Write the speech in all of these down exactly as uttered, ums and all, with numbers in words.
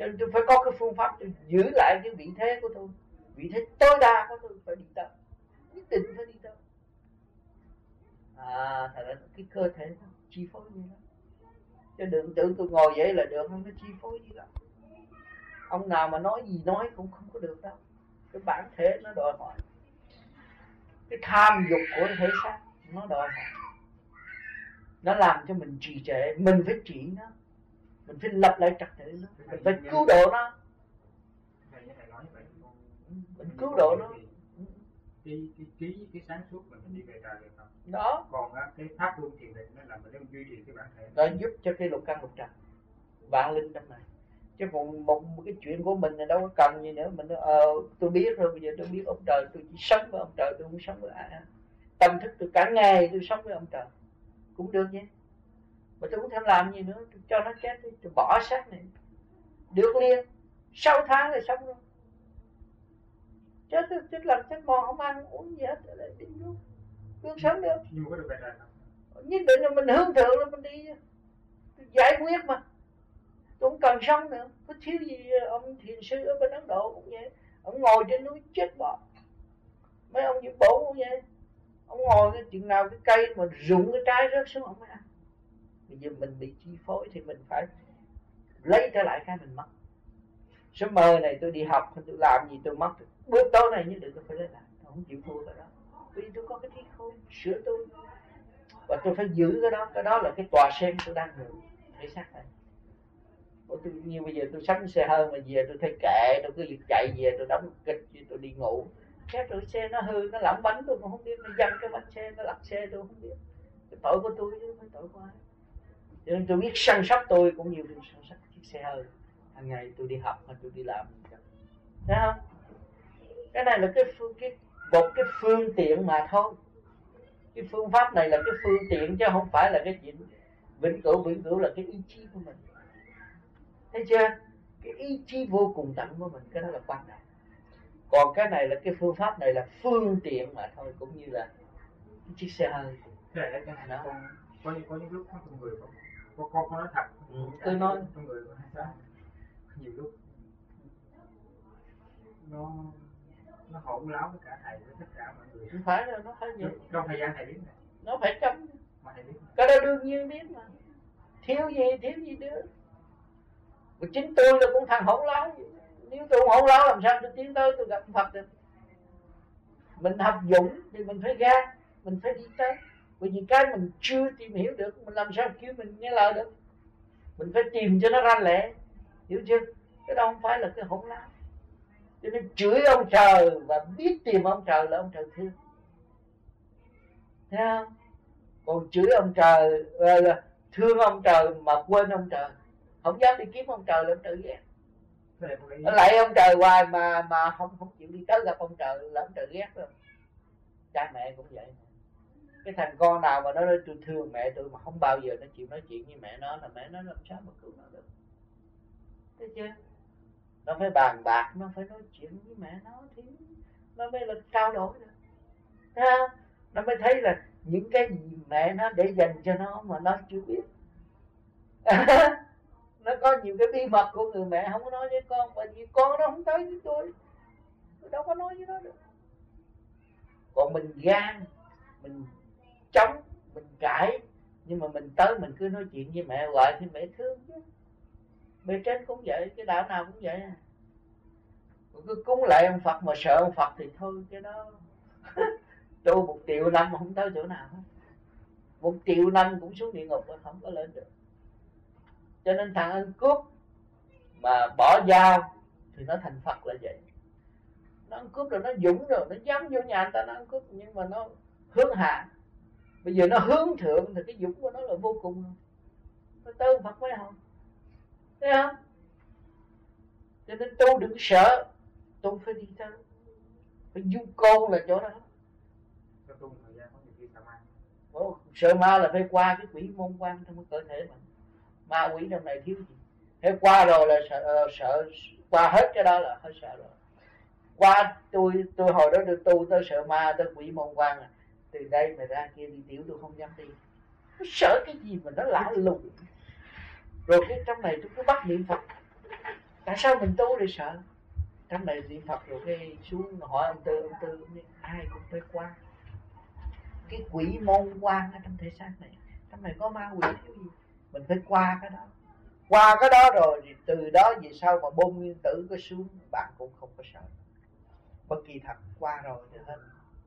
Cho nên tôi phải có cái phương pháp tôi giữ lại cái vị thế của tôi, vị thế tối đa của tôi phải đi tới, nhất định phải đi tới. À, thật ra cái cơ thể nó chi phối như đó. Chứ đừng tưởng tôi ngồi vậy là được, không có chi phối gì đâu. Ông nào mà nói gì nói cũng không có được đâu. Cái bản thể nó đòi hỏi, cái tham dục của thể xác nó đòi hỏi, nó làm cho mình trì trệ. Mình phải trị nó, mình phải lập lại trật tự nó, mình phải cứu độ nó, mình cứu độ nó. Cái cái trí cái sáng suốt mình đi về trời được không? Đó. Còn cái pháp luân thiền định nó làm mình duy trì cái bản thể. Nó giúp cho cái lục căn lục trần vạn linh trong này. Chứ còn một, một cái chuyện của mình là đâu có cần gì nữa. Mình nói, ờ tôi biết rồi, bây giờ tôi biết ông trời, tôi chỉ sống với ông trời, tôi không sống với ai. Tâm thức tôi cả ngày tôi sống với ông trời cũng được nhé. Mà tôi không thèm làm gì nữa, tôi cho nó chết đi, tôi bỏ xác này được liền. Sáu tháng là xong rồi. Chết chết làm chết mòn, không ăn uống gì hết, lại đi luôn, cứ sống được. Nhưng mà có được về trời không? Nhất định là mình hướng thượng là mình đi giải quyết mà. Tôi không cần sống nữa. Có thiếu gì ông thiền sư ở bên Ấn Độ cũng vậy. Ông ngồi trên núi chết bỏ. Mấy ông như bổ cũng vậy. Ông ngồi cái chừng nào cái cây mà rụng cái trái rớt xuống ông mới ăn. Bây giờ mình bị chi phối thì mình phải lấy trở lại cái mình mất. Số mơ này tôi đi học, tôi làm gì tôi mất. Bước tối này nhất định tôi phải lấy lại. Tôi không chịu thua cái đó. Vì tôi có cái trí khôn sửa tôi. Và tôi phải giữ cái đó. Cái đó là cái tòa sen tôi đang ngủ. Thể xác này. Tôi, như bây giờ tôi sắm xe hơi mà về tôi thấy kệ, tôi cứ chạy về tôi đóng kịch, tôi đi ngủ. Thế rồi xe nó hư, nó lỏng bánh tôi cũng không biết, nó văng cái bánh xe, nó lật xe tôi không biết. Cái tội của tôi chứ không phải tội của ai. Cho nên tôi biết săn sóc tôi cũng như tôi săn sóc chiếc xe hơi. Hàng ngày tôi đi học hay tôi đi làm. Thấy không? Cái này là cái phương cái một cái phương tiện mà thôi. Cái phương pháp này là cái phương tiện chứ không phải là cái chuyện vĩnh cửu. Vĩnh cửu là cái ý chí của mình. Thấy chưa? Cái ý chí vô cùng tận của mình, cái đó là quan trọng. Còn cái này là cái phương pháp này là phương tiện mà thôi, cũng như là cái chiếc xe hơi. Thế là cái này con có những có những lúc con người không có con có nói thật. Ừ, tôi nói con người có hay sao? Nhiều lúc nó nó hỗn láo với cả thầy với tất cả mọi người. Không phải là nó phải vậy. Trong thời gian thầy biết này. Nó phải cấm. Mà thầy biết. Cái đó đương nhiên biết mà. Thiếu gì thiếu gì nữa. Và chính tôi là cũng thằng hỗn láo. Nếu tôi không hỗn láo làm sao tôi tiến tới tôi gặp Phật được. Mình học dũng thì mình phải gan, mình phải đi tới. Bởi vì cái mình chưa tìm hiểu được, mình làm sao kêu mình nghe lời được. Mình phải tìm cho nó ra lẽ. Hiểu chưa? Cái đó không phải là cái hỗn láo. Cho nên chửi ông trời và biết tìm ông trời là ông trời thương. Thấy không? Còn chửi ông trời, thương ông trời mà quên ông trời, không dám đi kiếm ông trời là ông trời ghét. Nó lại ông trời hoài mà mà không không chịu đi tới gặp ông trời là ông trời ghét rồi. Cha mẹ cũng vậy. Cái thằng con nào mà nó nói tôi thương mẹ tôi mà không bao giờ nó chịu nói chuyện với mẹ nó, là mẹ nó làm sao mà cứu nó được. Thấy chưa? Nó phải bàn bạc, nó phải nói chuyện với mẹ nó thì nó mới là trao đổi được. Thấy không? Nó mới thấy là những cái gì mẹ nó để dành cho nó mà nó chưa biết. Nó có nhiều cái bí mật của người mẹ không có nói với con, bởi vì con nó không tới với tôi, tôi đâu có nói với nó được. Còn mình gan, mình chống, mình cãi, nhưng mà mình tới mình cứ nói chuyện với mẹ hoài thì mẹ thương chứ. Bề trên cũng vậy, cái đạo nào cũng vậy. Cứ cúng lại ông Phật mà sợ ông Phật thì thôi, cái đó tu một triệu năm mà không tới chỗ nào hết. Một triệu năm cũng xuống địa ngục mà không có lên được. Cho nên thằng ăn cướp mà bỏ dao thì nó thành Phật là vậy. Nó ăn cướp rồi nó dũng rồi, nó dám vô nhà người ta nó ăn cướp, nhưng mà nó hướng hạ. Bây giờ nó hướng thượng thì cái dũng của nó là vô cùng. Nó tới Phật mới không. Thấy không? Cho nên tu đừng sợ, tu phải đi tới. Phải du côn là chỗ đó. Ồ, sợ ma là phải qua cái quỷ môn quan trong cái cơ thể mình. Ma quỷ trong này thiếu gì. Thế qua rồi là sợ, sợ qua hết cái đó là hơi sợ rồi. Qua tôi tôi hồi đó tôi tu tôi sợ ma, tôi quỷ môn quan à. Từ đây mà ra kia đi tiểu tôi không dám đi. Tôi sợ cái gì mà nó lạ lùng. Rồi cái trong này tôi cứ bắt niệm Phật. Tại sao mình tu để sợ? Trong này niệm Phật rồi cái xuống hỏi ông Tư, ông Tư ai cũng phải qua cái quỷ môn quan ở trong thể xác này. Trong này có ma quỷ thiếu gì, mình phải qua cái đó. Qua cái đó rồi thì từ đó về sau mà bom nguyên tử có xuống bạn cũng không có sợ. Bất kỳ thật qua rồi thì hết.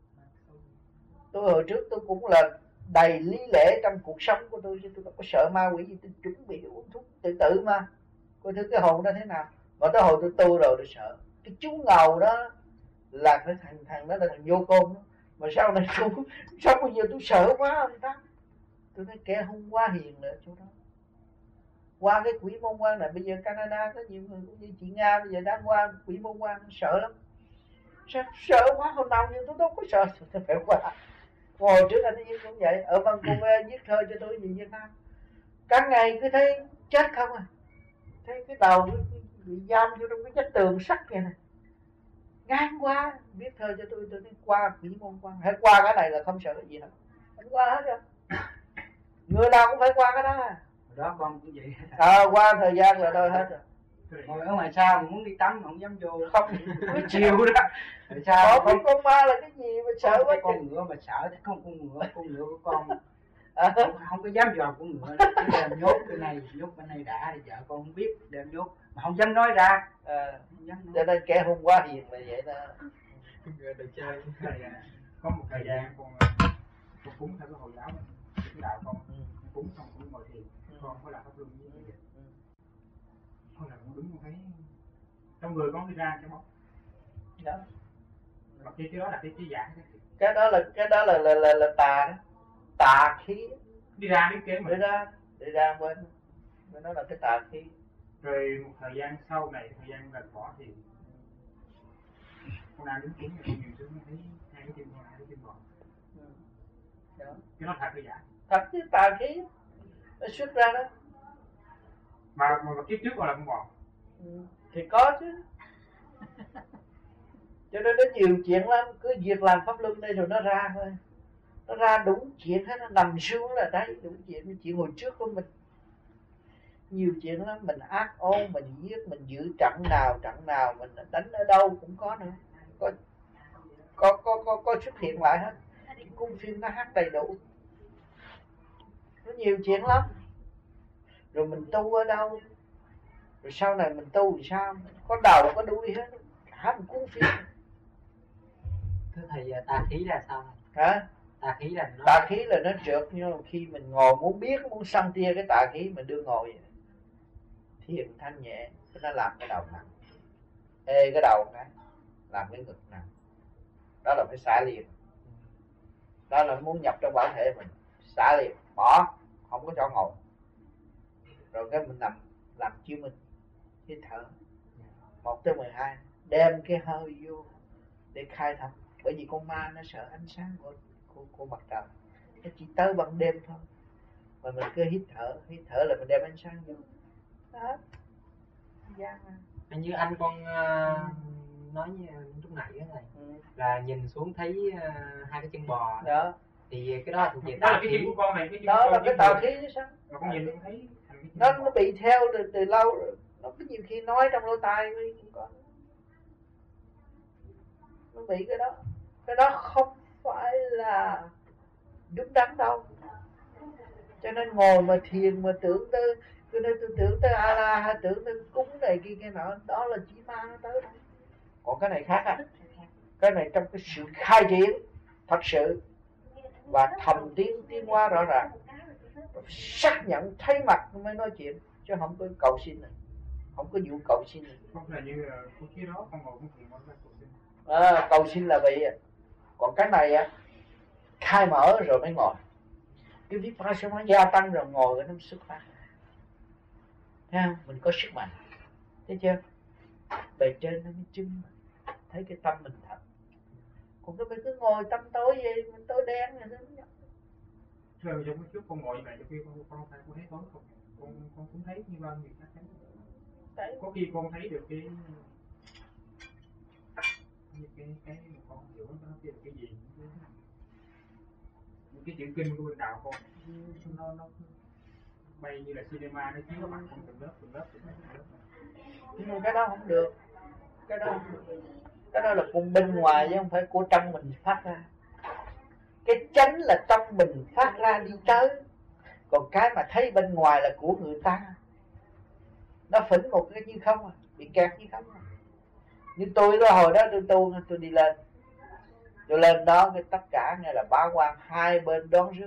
Tôi hồi trước tôi cũng là đầy lý lẽ trong cuộc sống của tôi, chứ tôi đâu có sợ ma quỷ gì. Tôi chuẩn bị uống thuốc tự tử mà, coi thử cái hồn đó thế nào. Mà tới hồi tôi tu rồi tôi sợ. Cái chú ngầu đó là cái thằng thằng đó là thằng vô côn đó. Mà sau này tôi sao bây giờ tôi sợ quá ông ta. Tôi thấy kẻ hung quá hiền nữa chỗ đó. Qua cái quỷ môn quan này, bây giờ Canada có nhiều người cũng như chị Nga bây giờ đang qua quỷ môn quan sợ lắm. Sao sợ quá, hồi nào nhưng tôi đâu có sợ. Tôi phải qua. Hồi trước anh Yên cũng vậy, ở Vancouver viết thơ cho tôi về Việt Nam. Cả ngày cứ thấy chết không à. Thấy cái đầu bị giam vô trong cái vách tường sắt vậy này. Ngang qua viết thơ cho tôi, tôi nói qua quỷ môn quan. Hãy qua cái này là không sợ cái gì hết. Anh qua hết rồi. Người nào cũng phải qua cái đó à. Đó con cũng vậy. À, qua thời gian rồi đâu hết rồi. Ngồi ở ngoài xa mà muốn đi tắm không dám vô. Không chiều đó. Tại sao không biết con ma là cái gì mà sợ quá. Con ngựa mà sợ thì không con ngựa, con ngựa của con à. không, không có dám dò con ngựa. Cứ đem nhốt cái này, nhốt bên này đã thì vợ con không biết đem nhốt mà không dám nói ra. À, không dám nói. Cho nên kẻ hung quá hiền là vậy đó. Để chơi. Có một thời gian con con cúng theo cái Hồi giáo cái đạo con ừ. cúng xong cũng ngồi thiền, ừ. con có làm pháp luân như vậy. Ừ. Con là con đứng con thấy trong người con đi ra cái bóng. Đó. Mà cái cái đó là cái cái giả cái đó là cái đó là là là, là tà đó. Tà khí đi ra đến kế mà đi ra đi ra bên bên đó là cái tà khí. Rồi một thời gian sau này, thời gian gần bỏ thì con đang đứng cúng thì con nhìn xuống thấy hai cái chân con, hai cái chân bò. Ừ. Đó. Cái nó thật hay giả? Thật chứ, tà khí nó xuất ra đó. Mà mà, mà kiếp trước con là con bò. Ừ. Thì có chứ. Cho nên nó nhiều chuyện lắm, cứ việc làm pháp luân đây rồi nó ra thôi. Nó ra đúng chuyện hết, nó nằm xuống là đấy, đúng chuyện, chuyện hồi trước của mình. Nhiều chuyện lắm, mình ác ôn, mình giết, mình giữ trận nào, trận nào, mình đánh ở đâu cũng có nữa. Có có có có, có xuất hiện lại hết. Cung phim nó hát đầy đủ. Nó nhiều chuyện lắm. Rồi mình tu ở đâu, rồi sau này mình tu thì sao, có đầu có đuôi hết, cả một cuốn phim. Thưa thầy, tà khí là sao? Hả? Tà khí là nó... Tà khí là nó trượt, nhưng mà khi mình ngồi muốn biết, muốn săn tia cái tà khí, mình đưa ngồi vậy. Thiền thanh nhẹ, nó làm cái đầu nặng. Ê cái đầu cái, làm cái ngực nặng. Đó là phải xả liền. Đó là muốn nhập trong bản thể mình, xả liền, bỏ, không có cho ngồi. Rồi cái mình nằm, làm chiếu mình, hít thở. Một tới mười hai, đem cái hơi vô để khai thông. Bởi vì con ma nó sợ ánh sáng của, của, của mặt trời. Nó chỉ tới ban đêm thôi. Mà mình cứ hít thở, hít thở là mình đem ánh sáng vô. Đó. Hình như anh con uh, nói như lúc nãy đó thầy, ừ. là nhìn xuống thấy uh, hai cái chân bò đó. Thì cái đó thuộc về tà khí. Cái của con này, cái đó là cái tà khí chứ sao? Mà con nhìn thấy nó nó bị theo từ, từ lâu rồi. Nó có nhiều khi nói trong lỗ tai cũng có. Nó bị cái đó. Cái đó không phải là đúng đắn đâu. Cho nên ngồi mà thiền mà tưởng tới, cho nên tôi tưởng tới Allah hay tưởng tới cúng này kia kia nọ, đó là chỉ ma nó tới thôi. Còn cái này khác à. Cái này trong cái sự khai triển thật sự và thầm tiến tiến hóa rõ ràng, xác nhận thấy mặt mới nói chuyện, chứ không có cầu xin này, không có vụ cầu xin này. Không là như cái kia đó, con ngồi con thiền con cầu xin. À, cầu xin là vậy. Còn cái này á, khai mở rồi mới ngồi. Cái vipassana gia tăng rồi ngồi cái nó xuất phát. Thấy không? Mình có sức mạnh. Thấy chưa? Bề trên nó mới chứng mà. Thấy cái tâm mình thật. Còn cái mình cứ ngồi tâm tối vậy, mình tối đen rồi nó không nhận. Rồi trong cái trước con ngồi như vậy, khi con con thấy con thấy tối không? Con con cũng thấy như bao người khác thấy. Đấy. Có khi con thấy được cái cái cái, cái con hiểu nó kia là cái gì. Cái chữ kinh của bên đạo con nó nó bay như là cinema, nó chiếu mặt con từng lớp từng lớp từng lớp. Nhưng mà cái đó không được. Cái đó không được. Cái đó là của bên ngoài chứ không phải của trong mình phát ra. Cái chánh là trong mình phát ra đi tới. Còn cái mà thấy bên ngoài là của người ta. Nó phỉnh một cái như không à, bị kẹt như không à. Như tôi đó, hồi đó tôi tu, tôi đi lên, tôi lên đó cái tất cả nghe là bá quan hai bên đón rước,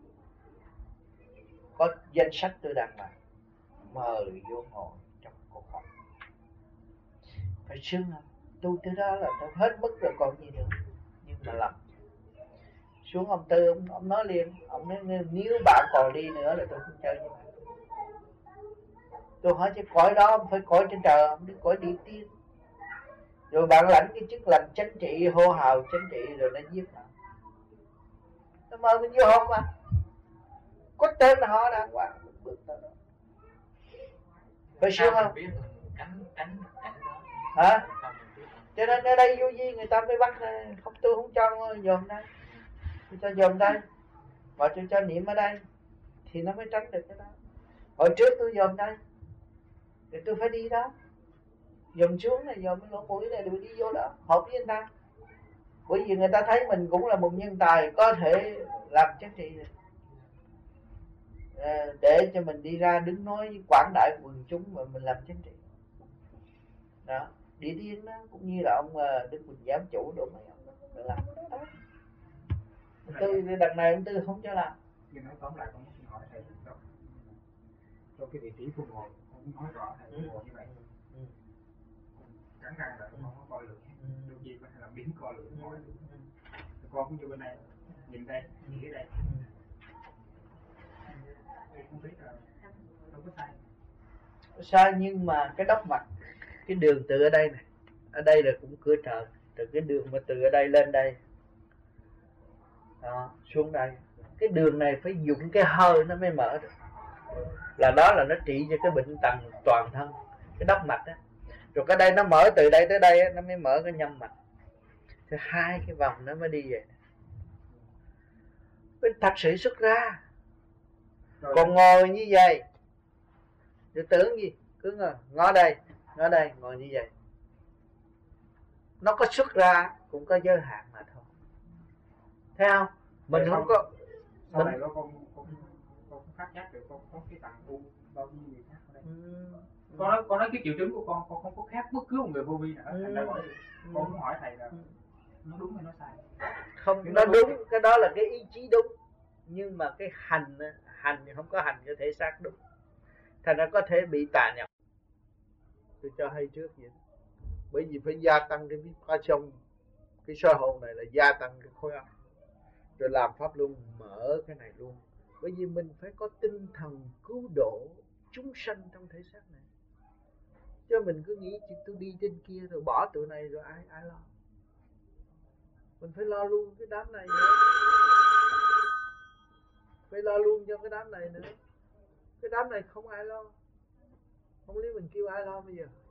có danh sách tôi đặt là mời vô ngồi trong cuộc họp. Phải xưng không? Tu tới đó là tôi hết mức rồi còn gì nữa. Nhưng mà lầm. Xuống ông Tư, ông, ông nói liền, ông nói nếu bạn còn đi nữa là tôi không chơi với bạn. Tôi hỏi chứ cõi đó ông phải cõi trên trời, ông đi cõi địa tiên. Rồi bạn lãnh cái chức làm chánh trị, hô hào chánh trị rồi nó giết bạn. Nó mời mình vô không mà. Có tên họ đàng hoàng, bước tới đó. Phải sướng không? Cánh, cánh, cánh đó. Hả? Cho nên ở đây vô vi người ta mới bắt không, tôi không cho dòm đây. Tôi cho dòm đây. Và tôi cho niệm ở đây. Thì nó mới tránh được cái đó. Hồi trước tôi dòm đây. Thì tôi phải đi đó. Dòm xuống này, dòm lỗ mũi này, rồi đi vô đó. Hợp với người ta. Bởi vì người ta thấy mình cũng là một nhân tài có thể làm chánh trị được. À, để cho mình đi ra đứng nói quảng đại quần chúng mà mình làm chánh trị. Đó. Địa tiên đó cũng như là ông Đức Quỳnh Giám chủ đồ mấy ông đó làm đó. Tư đằng này ông Tư không cho làm. Nhưng nói tóm lại con xin hỏi thầy đó. Cho cái vị trí của ngồi không nói rõ thầy ngồi như vậy. Ừ. Cắn răng là con không có coi lượng. Đôi khi có thể là biến coi lượng ngồi. Con cũng như bên này, nhìn đây, nhìn đây. Không biết là không có sai. Sai nhưng mà cái đốc mặt, cái đường từ ở đây này, ở đây là cũng cửa trời, từ cái đường mà từ ở đây lên đây, đó, xuống đây, cái đường này phải dụng cái hơi nó mới mở được, là đó là nó trị cho cái bệnh tật toàn thân, cái đốc mạch đó. Rồi cái đây nó mở từ đây tới đây nó mới mở cái nhâm mạch, thì hai cái vòng nó mới đi vậy. Bên thật sự xuất ra. Còn ngồi như vậy thì tưởng gì, cứ ngồi, ngó đây, ngó đây, ngồi như vậy, nó có xuất ra cũng có giới hạn mà thôi. Thấy không? Mình Vậy không có. Sau này có con con con phát giác được con có cái tầng u bao nhiêu người khác ở đây. Ừ. Con nói con nói cái triệu chứng của con con không có khác bất cứ một người vô vi nào. Ừ. Thành ra con, con muốn hỏi thầy là nó đúng hay nó sai? Không, nó, nó đúng, cái... cái đó là cái ý chí đúng, nhưng mà cái hành hành thì không có hành cái thể xác đúng, thành ra có thể bị tà nhập. Tôi cho hay trước vậy đó. Bởi vì phải gia tăng cái vibration, cái soi hồn này là gia tăng cái khối óc, rồi làm pháp luân mở cái này luôn. Bởi vì mình phải có tinh thần cứu độ chúng sanh trong thể xác này, chứ mình cứ nghĩ chuyện tôi đi trên kia rồi bỏ tụi này rồi ai ai lo. Mình phải lo luôn cái đám này nữa, phải lo luôn cho cái đám này nữa. Cái đám này không ai lo, không lý mình kêu ai lo bây giờ.